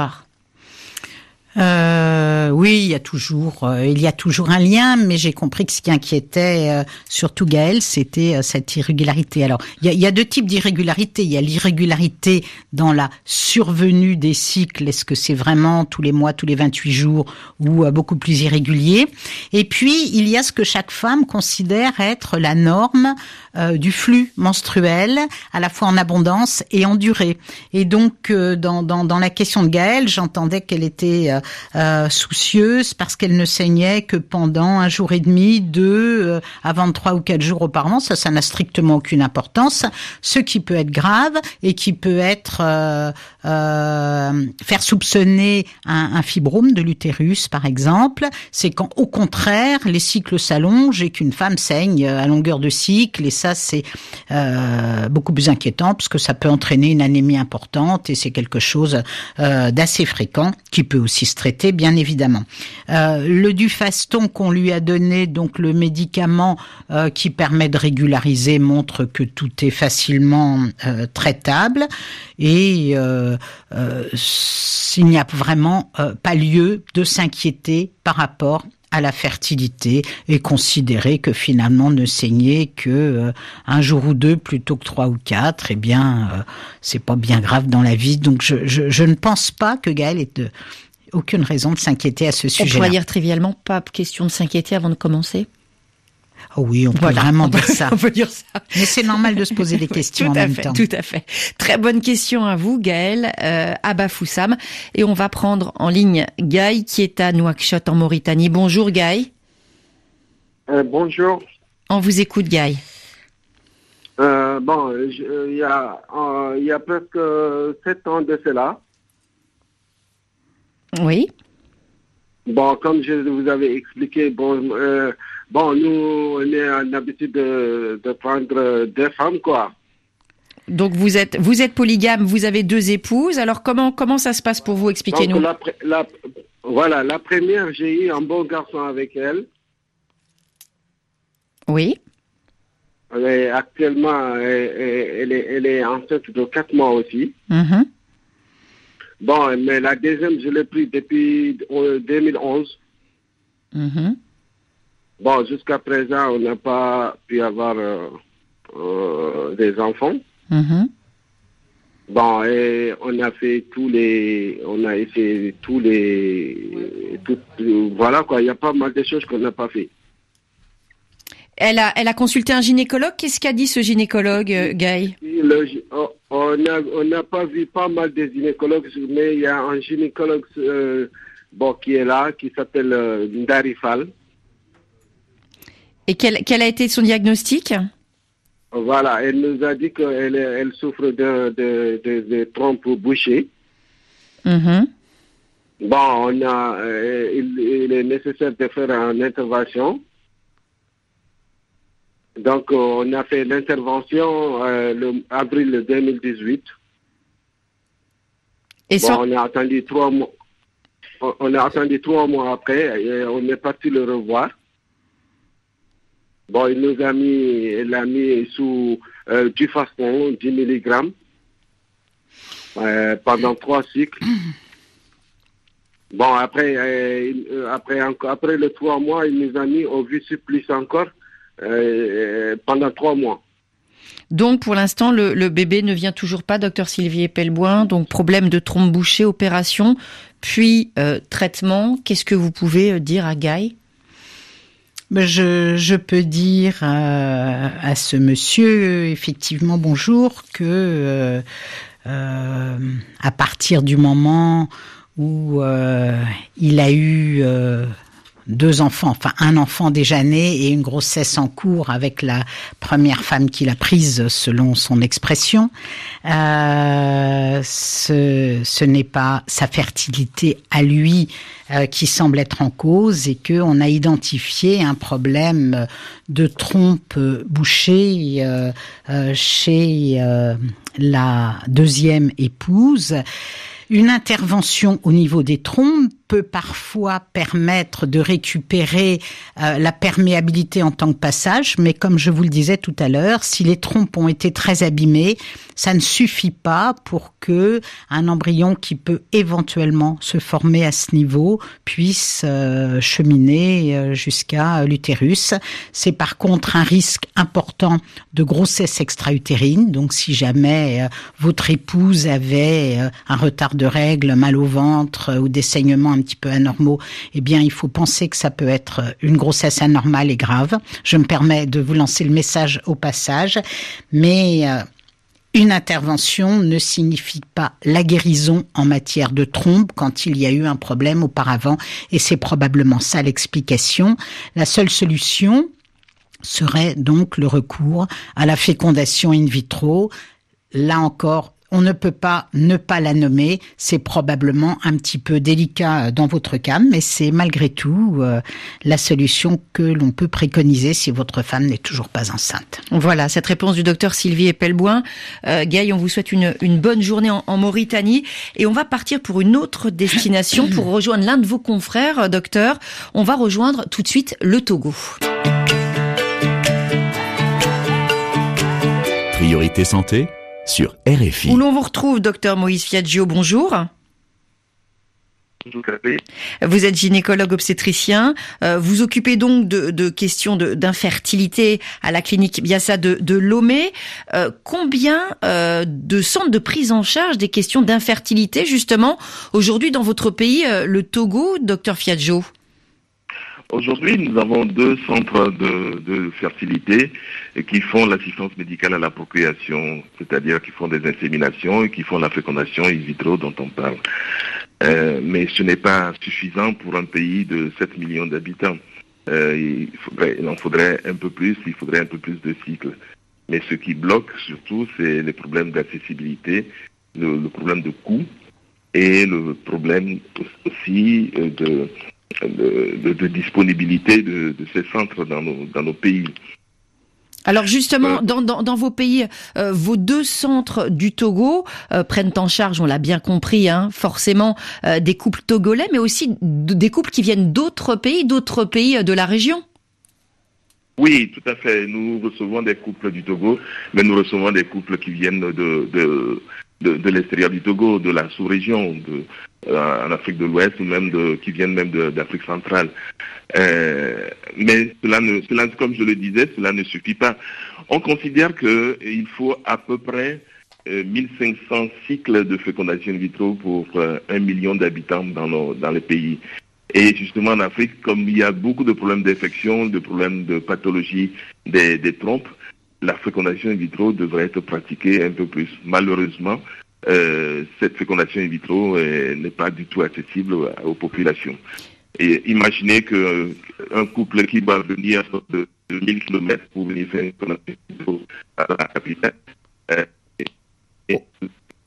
Euh, oui, il y a toujours, euh, il y a toujours un lien, mais j'ai compris que ce qui inquiétait euh, surtout Gaëlle, c'était euh, cette irrégularité. Alors, il y a, il y a deux types d'irrégularité. Il y a l'irrégularité dans la survenue des cycles. Est-ce que c'est vraiment tous les mois, tous les vingt-huit jours, ou euh, beaucoup plus irrégulier ? Et puis, il y a ce que chaque femme considère être la norme euh, du flux menstruel, à la fois en abondance et en durée. Et donc, euh, dans, dans, dans la question de Gaëlle, j'entendais qu'elle était euh, Euh, soucieuse parce qu'elle ne saignait que pendant un jour et demi, deux, euh, à vingt-trois ou quatre jours auparavant. Ça, ça n'a strictement aucune importance. Ce qui peut être grave et qui peut être euh, euh, faire soupçonner un, un fibrome de l'utérus, par exemple, c'est quand, au contraire, les cycles s'allongent et qu'une femme saigne à longueur de cycle. Et ça, c'est euh, beaucoup plus inquiétant parce que ça peut entraîner une anémie importante et c'est quelque chose euh, d'assez fréquent qui peut aussi se traiter, bien évidemment. Euh, le Dupaston qu'on lui a donné, donc le médicament euh, qui permet de régulariser, montre que tout est facilement euh, traitable et euh, euh, il n'y a vraiment euh, pas lieu de s'inquiéter par rapport à la fertilité et considérer que finalement ne saigner que euh, un jour ou deux plutôt que trois ou quatre, eh bien euh, c'est pas bien grave dans la vie. Donc je, je, je ne pense pas que Gaëlle ait de aucune raison de s'inquiéter à ce sujet-là. On pourrait dire trivialement, pas question de s'inquiéter avant de commencer. Oh oui, on peut voilà, vraiment on peut, dire ça. On peut dire ça. Mais c'est normal de se poser des questions tout en à même fait, temps. Tout à fait. Très bonne question à vous, Gaëlle, euh, à Bafoussam. Et on va prendre en ligne Guy, qui est à Nouakchott, en Mauritanie. Bonjour, Guy. Euh, bonjour. On vous écoute, Guy. Euh, bon, il y a, euh, y a presque sept ans de cela. Oui. Bon, comme je vous avais expliqué, bon, euh, bon, nous, on est en habitude de, de prendre deux femmes, quoi. Donc vous êtes, vous êtes polygame, vous avez deux épouses. Alors comment, comment ça se passe pour vous? Expliquez-nous. Donc, la, la, voilà, la première, j'ai eu un bon garçon avec elle. Oui. Elle est, actuellement, elle, elle, est, elle est enceinte de quatre mois aussi. Mm-hmm. Bon, mais la deuxième, je l'ai pris depuis deux mille onze. Mm-hmm. Bon, jusqu'à présent, on n'a pas pu avoir euh, euh, des enfants. Mm-hmm. Bon, et on a fait tous les, on a essayé tous les, tout, voilà quoi, il y a pas mal de choses qu'on n'a pas fait. Elle a, elle a consulté un gynécologue. Qu'est-ce qu'a dit ce gynécologue, euh, Guy? Le, on a, on n'a pas vu pas mal de gynécologues, mais il y a un gynécologue euh, bon, qui est là, qui s'appelle euh, Ndarifal. Et quel, quel a été son diagnostic? Voilà, elle nous a dit qu'elle elle souffre de, de, de, de trompes bouchées. Mm-hmm. Bon, on a, euh, il, il est nécessaire de faire une intervention. Donc, euh, on a fait l'intervention euh, le avril deux mille dix-huit. Et bon, sans... on a attendu trois mois. On a attendu trois mois après et on est parti le revoir. Bon, il nous a mis, il l'a mis sous euh, du faston, dix milligrammes, euh, pendant trois cycles. Bon, après, euh, après, encore, après les trois mois, il nous a mis au Visu plus encore euh, pendant trois mois. Donc, pour l'instant, le, le bébé ne vient toujours pas, docteur Sylvie Epelboin. Donc, problème de trompe bouchée, opération, puis euh, traitement. Qu'est-ce que vous pouvez dire à Guy ? Je, je peux dire à, à ce monsieur, effectivement, bonjour, que euh, euh, à partir du moment où euh, il a eu euh, deux enfants, enfin un enfant déjà né et une grossesse en cours avec la première femme qu'il a prise selon son expression, euh, ce, ce n'est pas sa fertilité à lui euh, qui semble être en cause et qu'on a identifié un problème de trompe bouchée euh, euh, chez euh, la deuxième épouse. Une intervention au niveau des trompes peut parfois permettre de récupérer euh, la perméabilité en tant que passage, mais comme je vous le disais tout à l'heure, si les trompes ont été très abîmées, ça ne suffit pas pour que un embryon qui peut éventuellement se former à ce niveau puisse euh, cheminer euh, jusqu'à l'utérus. C'est par contre un risque important de grossesse extra-utérine. Donc si jamais euh, votre épouse avait euh, un retard de règles, mal au ventre euh, ou des saignements un petit peu anormaux, eh bien il faut penser que ça peut être une grossesse anormale et grave. Je me permets de vous lancer le message au passage, mais euh, une intervention ne signifie pas la guérison en matière de trompe quand il y a eu un problème auparavant, et c'est probablement ça l'explication. La seule solution serait donc le recours à la fécondation in vitro. Là encore, on ne peut pas ne pas la nommer, c'est probablement un petit peu délicat dans votre cas, mais c'est malgré tout euh, la solution que l'on peut préconiser si votre femme n'est toujours pas enceinte. Voilà, cette réponse du docteur Sylvie Epelboin. Euh, Guy, on vous souhaite une, une bonne journée en, en Mauritanie et on va partir pour une autre destination pour rejoindre l'un de vos confrères, docteur. On va rejoindre tout de suite le Togo. Priorité santé sur R F I. Où l'on vous retrouve, docteur Moïse Fiaggio, bonjour. Vous êtes gynécologue obstétricien. Euh, vous occupez donc de, de questions de, d'infertilité à la clinique Biassa de, de Lomé. Euh, combien euh, de centres de prise en charge des questions d'infertilité, justement, aujourd'hui dans votre pays, euh, le Togo, docteur Fiaggio? Aujourd'hui, nous avons deux centres de, de fertilité qui font l'assistance médicale à la procréation, c'est-à-dire qui font des inséminations et qui font la fécondation in vitro dont on parle. Euh, mais ce n'est pas suffisant pour un pays de sept millions d'habitants. Euh, il, faudrait, il en faudrait un peu plus, il faudrait un peu plus de cycles. Mais ce qui bloque surtout, c'est les problèmes d'accessibilité, le, le problème de coût et le problème aussi de... De, de, de disponibilité de, de ces centres dans nos, dans nos pays. Alors justement, dans, dans, dans vos pays, euh, vos deux centres du Togo euh, prennent en charge, on l'a bien compris, hein, forcément euh, des couples togolais, mais aussi d- des couples qui viennent d'autres pays, d'autres pays de la région. Oui, tout à fait. Nous recevons des couples du Togo, mais nous recevons des couples qui viennent de, de, de, de l'extérieur du Togo, de la sous-région, de en Afrique de l'Ouest ou même de, qui viennent même de, d'Afrique centrale. Euh, mais cela, ne, cela, comme je le disais, cela ne suffit pas. On considère qu'il faut à peu près euh, mille cinq cents cycles de fécondation in vitro pour euh, un million d'habitants dans, nos, dans les pays. Et justement en Afrique, comme il y a beaucoup de problèmes d'infection, de problèmes de pathologie des, des trompes, la fécondation in vitro devrait être pratiquée un peu plus. Malheureusement, Euh, cette fécondation in vitro euh, n'est pas du tout accessible aux populations. Et imaginez que euh, un couple qui va venir de, de mille kilomètres pour venir faire une fécondation in vitro à la capitale. Euh, et,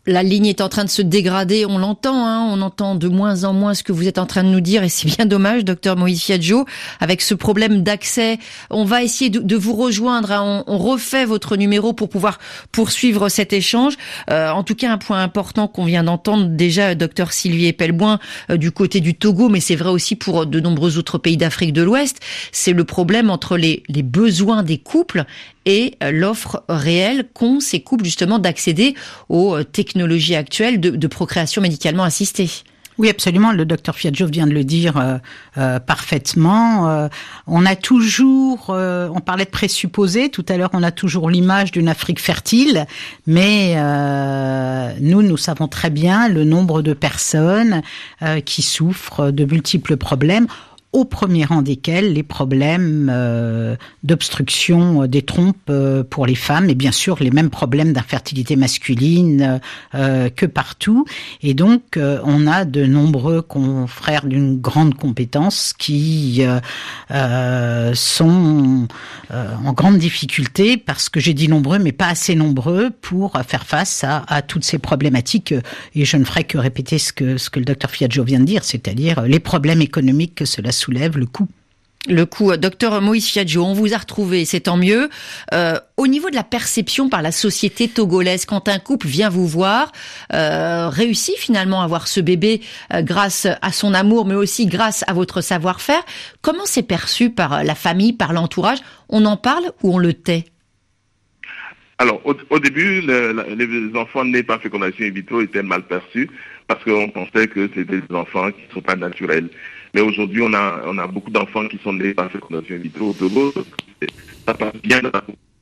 La ligne est en train de se dégrader, on l'entend, hein, on entend de moins en moins ce que vous êtes en train de nous dire et c'est bien dommage, docteur Moïse Fiadjo, avec ce problème d'accès. On va essayer de, de vous rejoindre, hein, on, on refait votre numéro pour pouvoir poursuivre cet échange. Euh, en tout cas, un point important qu'on vient d'entendre déjà, docteur Sylvie Epelboin, euh, du côté du Togo, mais c'est vrai aussi pour de nombreux autres pays d'Afrique de l'Ouest, c'est le problème entre les, les besoins des couples et l'offre réelle qu'ont ces couples justement d'accéder aux technologies actuelles de, de procréation médicalement assistée. Oui, absolument. Le docteur Fiadjo vient de le dire euh, euh, parfaitement. Euh, on a toujours, euh, on parlait de présupposés tout à l'heure, on a toujours l'image d'une Afrique fertile, mais euh, nous, nous savons très bien le nombre de personnes euh, qui souffrent de multiples problèmes, au premier rang desquels les problèmes euh, d'obstruction des trompes euh, pour les femmes et bien sûr les mêmes problèmes d'infertilité masculine euh, que partout. Et donc euh, on a de nombreux confrères d'une grande compétence qui euh, euh, sont euh, en grande difficulté parce que j'ai dit nombreux mais pas assez nombreux pour faire face à, à toutes ces problématiques. Et je ne ferai que répéter ce que, ce que le docteur Fiadjo vient de dire, c'est-à-dire les problèmes économiques que cela soulève, le coût. Le coût. Docteur Moïse Fiadjo, on vous a retrouvé, c'est tant mieux. Euh, au niveau de la perception par la société togolaise, quand un couple vient vous voir, euh, réussit finalement à avoir ce bébé euh, grâce à son amour, mais aussi grâce à votre savoir-faire, comment c'est perçu par la famille, par l'entourage? On en parle ou on le tait? Alors, au, au début, le, la, les enfants nés par fécondation in vitro étaient mal perçus parce qu'on pensait que c'était des enfants qui ne sont pas naturels. Mais aujourd'hui, on a, on a beaucoup d'enfants qui sont nés par fécondation in vitro au Togo. Ça passe bien dans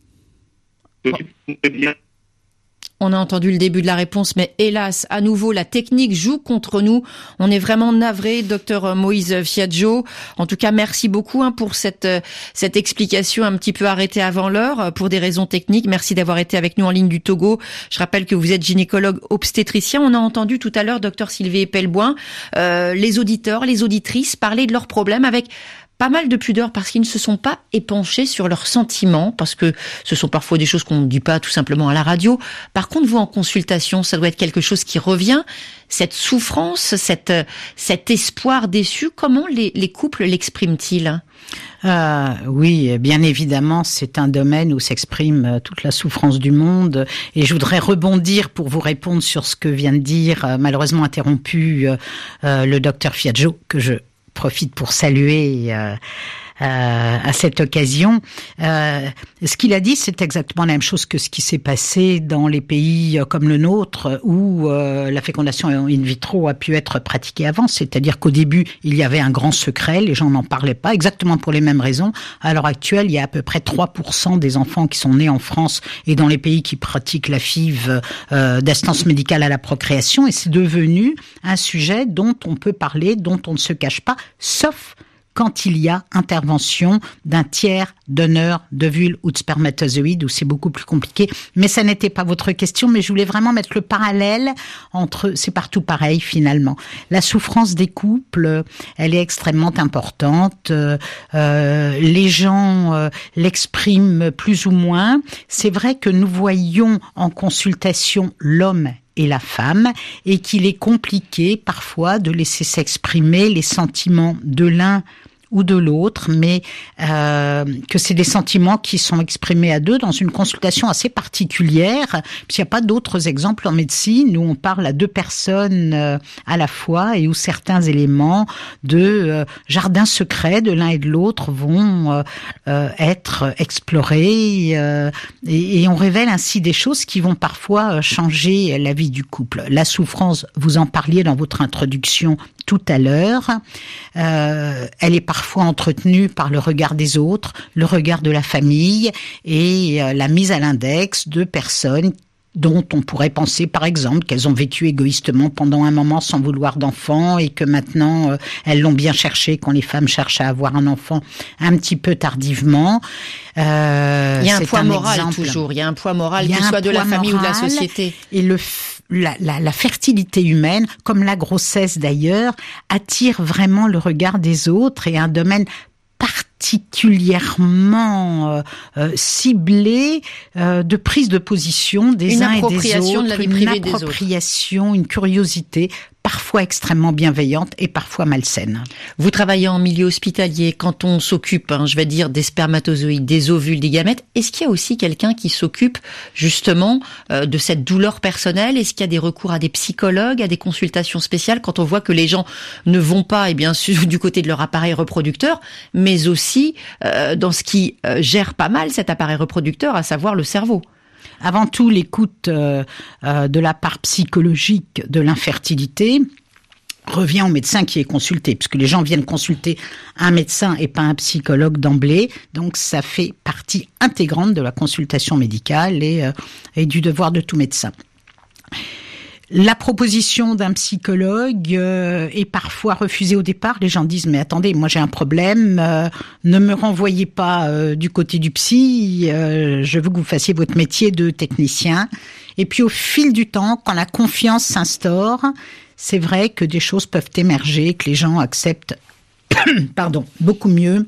la... bien. On a entendu le début de la réponse, mais hélas, à nouveau, la technique joue contre nous. On est vraiment navré, docteur Moïse Fiadjo. En tout cas, merci beaucoup hein, pour cette cette explication un petit peu arrêtée avant l'heure pour des raisons techniques. Merci d'avoir été avec nous en ligne du Togo. Je rappelle que vous êtes gynécologue obstétricien. On a entendu tout à l'heure, docteur Sylvie Epelboin, euh, les auditeurs, les auditrices parler de leurs problèmes avec pas mal de pudeur parce qu'ils ne se sont pas épanchés sur leurs sentiments, parce que ce sont parfois des choses qu'on ne dit pas tout simplement à la radio. Par contre, vous, en consultation, ça doit être quelque chose qui revient. Cette souffrance, cette, cet espoir déçu, comment les, les couples l'expriment-ils ? Euh, oui, bien évidemment, c'est un domaine où s'exprime toute la souffrance du monde. Et je voudrais rebondir pour vous répondre sur ce que vient de dire, malheureusement interrompu, euh, le docteur Fiadjo, que je profite pour saluer euh, euh, à cette occasion. Euh, ce qu'il a dit, c'est exactement la même chose que ce qui s'est passé dans les pays comme le nôtre où euh, la fécondation in vitro a pu être pratiquée avant. C'est-à-dire qu'au début, il y avait un grand secret, les gens n'en parlaient pas, exactement pour les mêmes raisons. À l'heure actuelle, il y a à peu près trois pour cent des enfants qui sont nés en France et dans les pays qui pratiquent la F I V euh, d'assistance médicale à la procréation, et c'est devenu un sujet dont on peut parler, dont on ne se cache pas, sauf quand il y a intervention d'un tiers donneur d'ovules ou de spermatozoïdes, où c'est beaucoup plus compliqué. Mais ça n'était pas votre question, mais je voulais vraiment mettre le parallèle entre... C'est partout pareil, finalement. La souffrance des couples, elle est extrêmement importante. Euh, les gens euh, l'expriment plus ou moins. C'est vrai que nous voyons en consultation l'homme et la femme, et qu'il est compliqué parfois de laisser s'exprimer les sentiments de l'un ou de l'autre, mais euh, que c'est des sentiments qui sont exprimés à deux dans une consultation assez particulière, puisqu'il n'y a pas d'autres exemples en médecine où on parle à deux personnes euh, à la fois et où certains éléments de euh, jardin secret de l'un et de l'autre vont euh, euh, être explorés euh, et, et on révèle ainsi des choses qui vont parfois changer la vie du couple. La souffrance, vous en parliez dans votre introduction tout à l'heure, euh, elle est parfois entretenue par le regard des autres, le regard de la famille et euh, la mise à l'index de personnes dont on pourrait penser, par exemple, qu'elles ont vécu égoïstement pendant un moment sans vouloir d'enfant et que maintenant, euh, elles l'ont bien cherché quand les femmes cherchent à avoir un enfant un petit peu tardivement. Euh, il y a un poids un moral exemple. toujours, il y a un poids moral, qu'il soit de la famille ou de la société. Et le La, la, la fertilité humaine, comme la grossesse d'ailleurs, attire vraiment le regard des autres et un domaine particulièrement euh, euh, ciblée euh, de prise de position des une uns et des appropriation autres, de la vie une privée des autres. appropriation, une curiosité, parfois extrêmement bienveillante et parfois malsaine. Vous travaillez en milieu hospitalier, quand on s'occupe, hein, je vais dire, des spermatozoïdes, des ovules, des gamètes, est-ce qu'il y a aussi quelqu'un qui s'occupe justement euh, de cette douleur personnelle? Est-ce qu'il y a des recours à des psychologues, à des consultations spéciales quand on voit que les gens ne vont pas, et bien sûr, du côté de leur appareil reproducteur, mais aussi euh, dans ce qui euh, gère pas mal cet appareil reproducteur, à savoir le cerveau? Avant tout, l'écoute euh, euh, de la part psychologique de l'infertilité revient au médecin qui est consulté, puisque les gens viennent consulter un médecin et pas un psychologue d'emblée. Donc, ça fait partie intégrante de la consultation médicale et, euh, et du devoir de tout médecin. La proposition d'un psychologue euh, est parfois refusée au départ. Les gens disent « mais attendez, moi j'ai un problème, euh, ne me renvoyez pas euh, du côté du psy, euh, je veux que vous fassiez votre métier de technicien ». Et puis au fil du temps, quand la confiance s'instaure, c'est vrai que des choses peuvent émerger, que les gens acceptent pardon, beaucoup mieux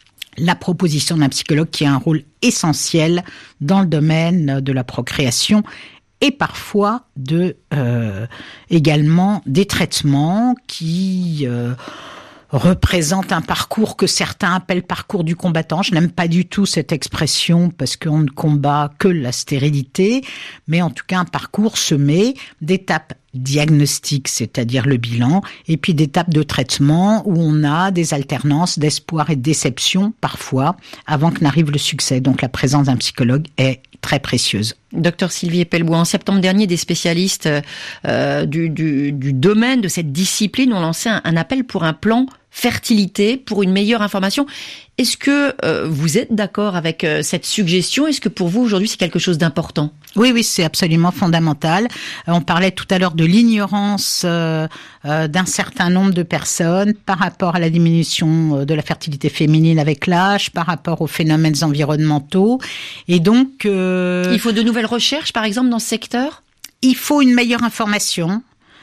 la proposition d'un psychologue qui a un rôle essentiel dans le domaine de la procréation et parfois de euh, également des traitements qui euh, représentent un parcours que certains appellent parcours du combattant. Je n'aime pas du tout cette expression parce qu'on ne combat que la stérilité, mais en tout cas un parcours semé d'étapes diagnostiques, c'est-à-dire le bilan, et puis d'étapes de traitement où on a des alternances d'espoir et de déception parfois avant que n'arrive le succès. Donc la présence d'un psychologue est très précieuse. Docteur Sylvie Epel-Bouin, en septembre dernier, des spécialistes euh, du, du, du domaine de cette discipline ont lancé un, un appel pour un plan fertilité, pour une meilleure information. Est-ce que euh, vous êtes d'accord avec euh, cette suggestion? Est-ce que pour vous, aujourd'hui, c'est quelque chose d'important? Oui, oui, c'est absolument fondamental. Euh, on parlait tout à l'heure de l'ignorance euh, euh, d'un certain nombre de personnes par rapport à la diminution de la fertilité féminine avec l'âge, par rapport aux phénomènes environnementaux. Et donc... Euh, il faut de nouvelles recherches, par exemple, dans ce secteur? Il faut une meilleure information.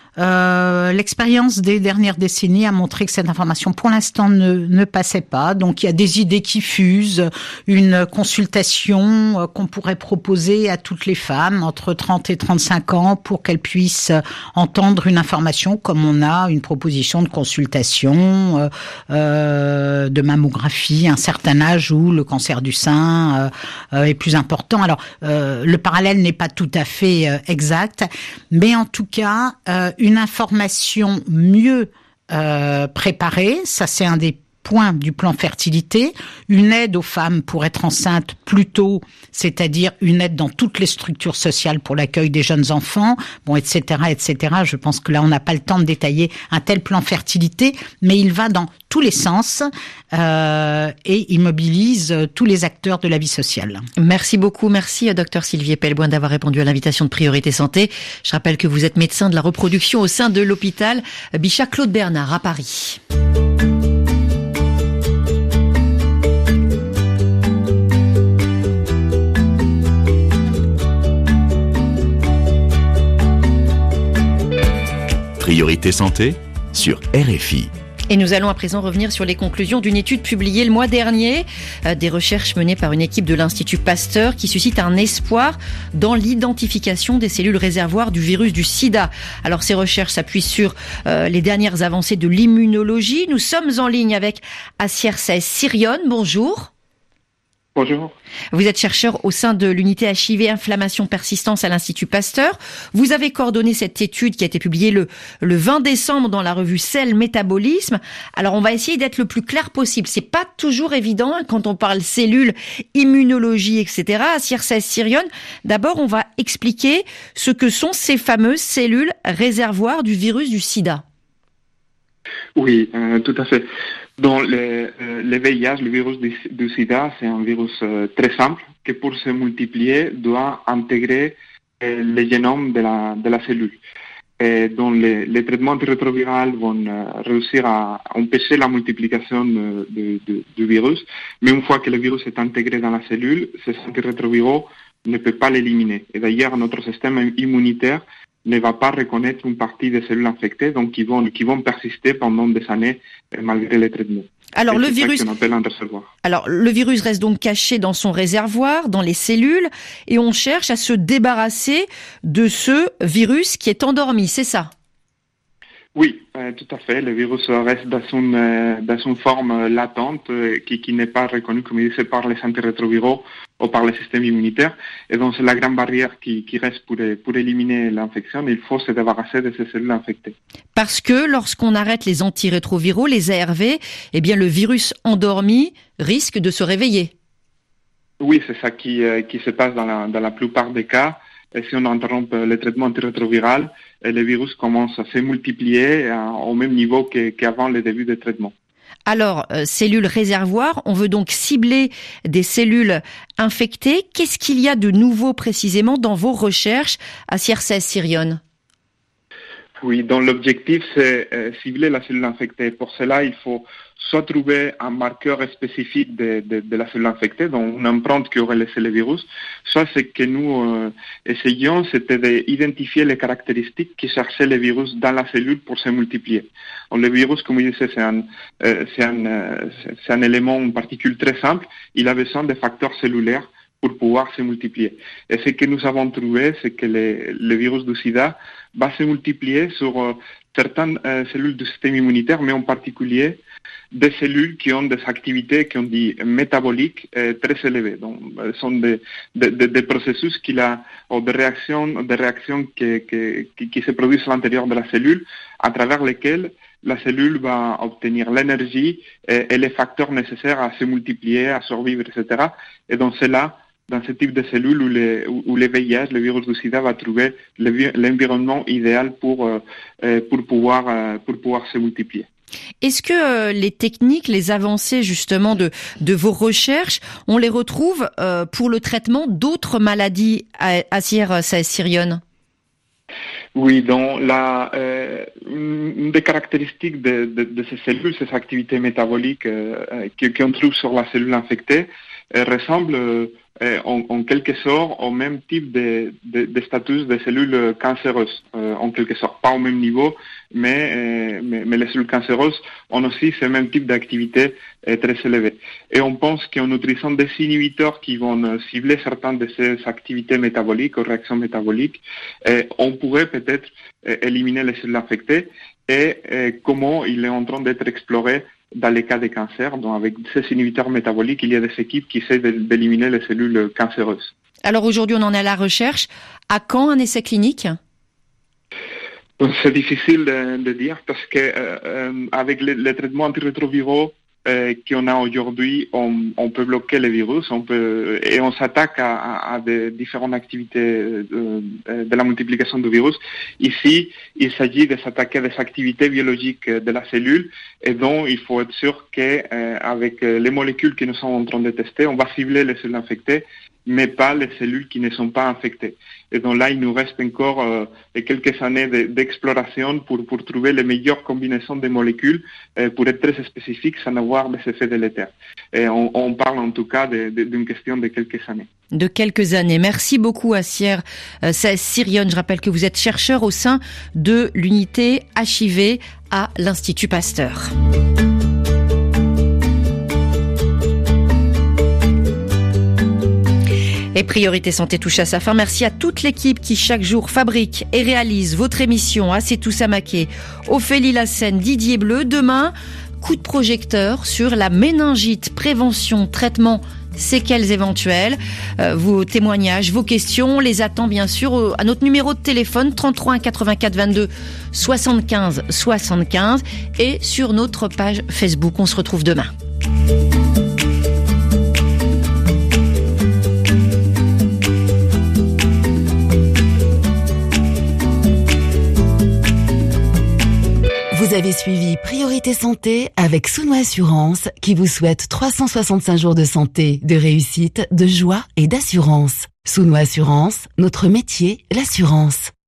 Euh, l'expérience des dernières décennies a montré que cette information, pour l'instant, ne, ne passait pas. Donc, il y a des idées qui fusent, une consultation euh, qu'on pourrait proposer à toutes les femmes entre trente et trente-cinq ans pour qu'elles puissent entendre une information, comme on a une proposition de consultation, euh, euh, de mammographie, à un certain âge où le cancer du sein euh, euh, est plus important. Alors, euh, le parallèle n'est pas tout à fait euh, exact, mais en tout cas, euh, une information mieux euh, préparée, ça c'est un des points du plan fertilité, une aide aux femmes pour être enceintes plus tôt, c'est-à-dire une aide dans toutes les structures sociales pour l'accueil des jeunes enfants, bon, et cetera, et cetera. Je pense que là, on n'a pas le temps de détailler un tel plan fertilité, mais il va dans tous les sens euh, et il mobilise tous les acteurs de la vie sociale. Merci beaucoup, merci à docteur Sylvie Epel-Bouin d'avoir répondu à l'invitation de Priorité Santé. Je rappelle que vous êtes médecin de la reproduction au sein de l'hôpital Bichat Claude Bernard à Paris. Priorité Santé sur R F I. Et nous allons à présent revenir sur les conclusions d'une étude publiée le mois dernier, euh, des recherches menées par une équipe de l'Institut Pasteur qui suscitent un espoir dans l'identification des cellules réservoirs du virus du sida. Alors ces recherches s'appuient sur euh, les dernières avancées de l'immunologie. Nous sommes en ligne avec Assierses Sirion. Bonjour. Bonjour. Vous êtes chercheur au sein de l'unité H I V inflammation persistance à l'Institut Pasteur. Vous avez coordonné cette étude qui a été publiée le, le vingt décembre dans la revue Cell Métabolisme. Alors on va essayer d'être le plus clair possible. C'est pas toujours évident hein, quand on parle cellules, immunologie, et cetera. Assierses Sirion, d'abord on va expliquer ce que sont ces fameuses cellules réservoirs du virus du sida. Oui, euh, tout à fait. Dans le, euh, le V I H, le virus du, du sida, c'est un virus euh, très simple qui, pour se multiplier, doit intégrer euh, le génome de la, de la cellule. Et donc, les, les traitements antirétroviraux vont euh, réussir à empêcher la multiplication de, de, de, du virus, mais une fois que le virus est intégré dans la cellule, ces antirétroviraux ne peuvent pas l'éliminer. Et d'ailleurs, notre système immunitaire ne va pas reconnaître une partie des cellules infectées, donc qui vont, qui vont persister pendant des années malgré les traitements. Alors et le c'est virus, ça qu'on appelle un réservoir. Alors le virus reste donc caché dans son réservoir, dans les cellules, et on cherche à se débarrasser de ce virus qui est endormi, c'est ça? Oui, euh, tout à fait. Le virus reste dans son euh, dans son forme euh, latente euh, qui qui n'est pas reconnue, comme je disais, par les antirétroviraux ou par le système immunitaire. Et donc c'est la grande barrière qui qui reste pour pour éliminer l'infection. Il faut se débarrasser de ces cellules infectées. Parce que lorsqu'on arrête les antirétroviraux, les A R V, eh bien le virus endormi risque de se réveiller. Oui, c'est ça qui euh, qui se passe dans la dans la plupart des cas. Et si on interrompt le traitement antirétroviral, le virus commence à se multiplier au même niveau qu'avant le début du traitement. Alors, euh, cellules réservoirs, on veut donc cibler des cellules infectées. Qu'est-ce qu'il y a de nouveau précisément dans vos recherches à C I R S E S, Sirion? Oui, donc l'objectif, c'est euh, cibler la cellule infectée. Pour cela, il faut soit trouver un marqueur spécifique de, de, de la cellule infectée, donc une empreinte qui aurait laissé le virus, soit ce que nous euh, essayions, c'était d'identifier les caractéristiques qui cherchaient le virus dans la cellule pour se multiplier. Donc, le virus, comme je disais, c'est un, euh, c'est un, euh, c'est un élément, une particule très simple. Il a besoin de facteurs cellulaires pour pouvoir se multiplier. Et ce que nous avons trouvé, c'est que le, le virus du sida va se multiplier sur euh, certaines euh, cellules du système immunitaire, mais en particulier des cellules qui ont des activités qu'on dit métaboliques euh, très élevées. Donc, ce sont des, des, des processus qui la, ou des réactions, des réactions qui, qui, qui se produisent à l'intérieur de la cellule, à travers lesquelles la cellule va obtenir l'énergie et, et les facteurs nécessaires à se multiplier, à survivre, et cetera. Et donc, c'est là, dans ce type de cellules où, les, où le V I H, le virus du sida, va trouver l'environnement idéal pour, euh, pour, pouvoir, euh, pour pouvoir se multiplier. Est-ce que euh, les techniques, les avancées justement de, de vos recherches, on les retrouve euh, pour le traitement d'autres maladies à, à C I R S E S, Sirion? Oui, donc la, euh, une des caractéristiques de, de, de ces cellules, ces activités métaboliques euh, qu'on trouve sur la cellule infectée, euh, ressemblent euh, en, en quelque sorte au même type de, de, de statut des cellules cancéreuses, euh, en quelque sorte, pas au même niveau, mais, euh, mais, mais les cellules cancéreuses ont aussi ce même type d'activité euh, très élevée. Et on pense qu'en utilisant des inhibiteurs qui vont euh, cibler certaines de ces activités métaboliques ou réactions métaboliques, euh, on pourrait peut-être euh, éliminer les cellules infectées et euh, comment il est en train d'être exploré dans les cas de cancer. Donc avec ces inhibiteurs métaboliques, il y a des équipes qui essaient d'éliminer les cellules cancéreuses. Alors aujourd'hui, on en est à la recherche. À quand un essai clinique? C'est difficile de, de dire parce que euh, euh, avec les, les traitements antirétroviraux euh, qu'on a aujourd'hui, on, on peut bloquer les virus, on peut et on s'attaque à, à, à des différentes activités de, de la multiplication du virus. Ici, il s'agit de s'attaquer à des activités biologiques de la cellule et donc il faut être sûr qu'avec euh, les molécules que nous sommes en train de tester, on va cibler les cellules infectées, mais pas les cellules qui ne sont pas infectées. Et donc là, il nous reste encore euh, quelques années d'exploration pour, pour trouver les meilleures combinaisons de molécules euh, pour être très spécifiques sans avoir des effets délétères. Et on, on parle en tout cas d'une question de quelques années. De quelques années. Merci beaucoup à C I R S E S Sirion. Je rappelle que vous êtes chercheur au sein de l'unité H I V à l'Institut Pasteur. Et Priorité Santé touche à sa fin. Merci à toute l'équipe qui chaque jour fabrique et réalise votre émission. Assetou Samaké, Ophélie Lassène, Didier Bleu. Demain, coup de projecteur sur la méningite, prévention, traitement, séquelles éventuelles. Euh, vos témoignages, vos questions, on les attend bien sûr à notre numéro de téléphone trente-trois un quatre-vingt-quatre vingt-deux soixante-quinze soixante-quinze et sur notre page Facebook. On se retrouve demain. Vous avez suivi Priorité Santé avec Souno Assurance qui vous souhaite trois cent soixante-cinq jours de santé, de réussite, de joie et d'assurance. Souno Assurance, notre métier, l'assurance.